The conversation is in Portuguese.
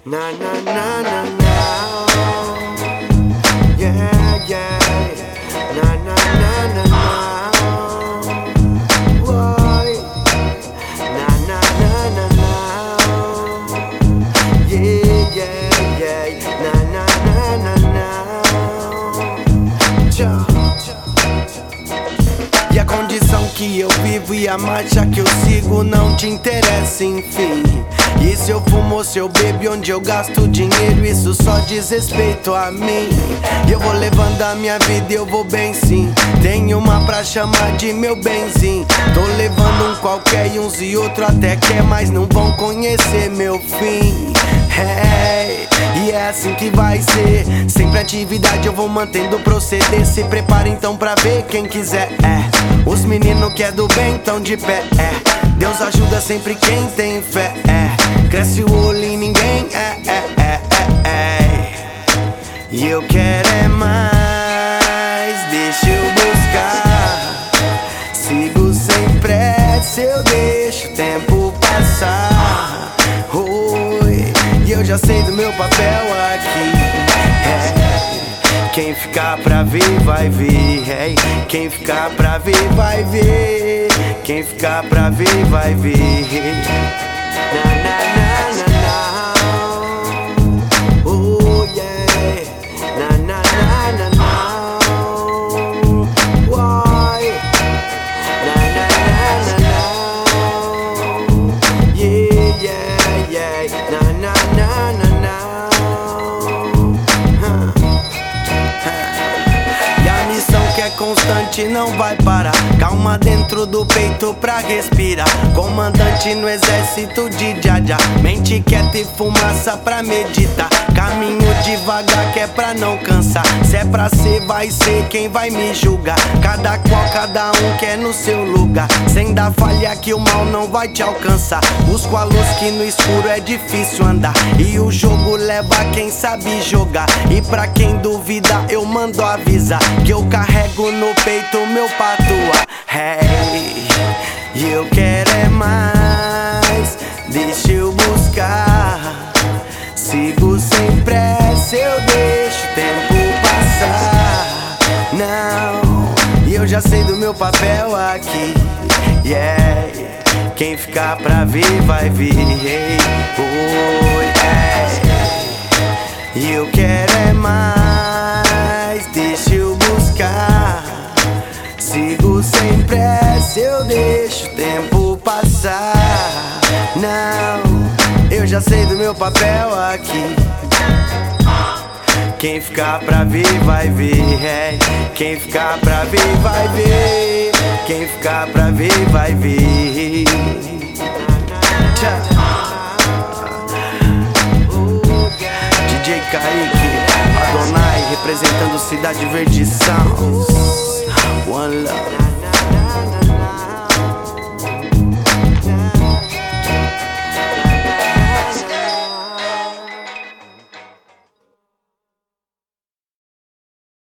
Na na na na na. Yeah, yeah. Na na na na na. Why? Na na na na na. Yeah, yeah, yeah. Na na na na na. Tchau. E a condição que eu vivo e a marcha que eu sigo não te interessa, enfim. E se eu fumo ou se eu bebo, onde eu gasto dinheiro, isso só diz respeito a mim. E eu vou levando a minha vida e eu vou bem sim. Tenho uma pra chamar de meu benzinho. Tô levando um qualquer e uns e outro até quer, mas não vão conhecer meu fim. Hey, e é assim que vai ser. Sempre atividade eu vou mantendo proceder. Se prepara então pra ver quem quiser. Os meninos que é do bem tão de pé. Deus ajuda sempre quem tem fé. Cresce o olho em ninguém. E eu quero é mais. Deixa eu buscar. Sigo sem pressa. Eu deixo o tempo passar. Oi, e eu já sei do meu papel aqui. Quem ficar pra ver vai ver. Quem ficar pra ver vai ver. Quem ficar pra ver vai ver. Na na na na na. Oh yeah. Na na na na na. Why? Na na na na na. Yeah yeah yeah. Na na na na na. Constante não vai parar. Calma dentro do peito pra respirar. Comandante no exército de Jaja. Mente quieta e fumaça pra meditar. Caminho devagar que é pra não cansar. Se é pra ser, vai ser quem vai me julgar. Cada qual, cada um quer no seu lugar. Sem dar falha que o mal não vai te alcançar. Busco a luz que no escuro é difícil andar. E o jogo leva quem sabe jogar. E pra quem duvida eu mando avisar que eu carrego no peito meu patua. Hey, e eu quero é mais. Deixa eu buscar. Sigo sem pressa, eu deixo o tempo passar. Não, e eu já sei do meu papel aqui. Yeah, quem ficar pra ver vai ver. E eu quero é mais. Deixa eu buscar. Sigo sem pressa, eu deixo o tempo passar. Não, eu já sei do meu papel aqui. Quem ficar pra ver vai ver. Quem ficar pra ver vai ver. Quem ficar pra ver vai ver. DJ Kaique, Adonai representando Cidade Verde Sounds. One love.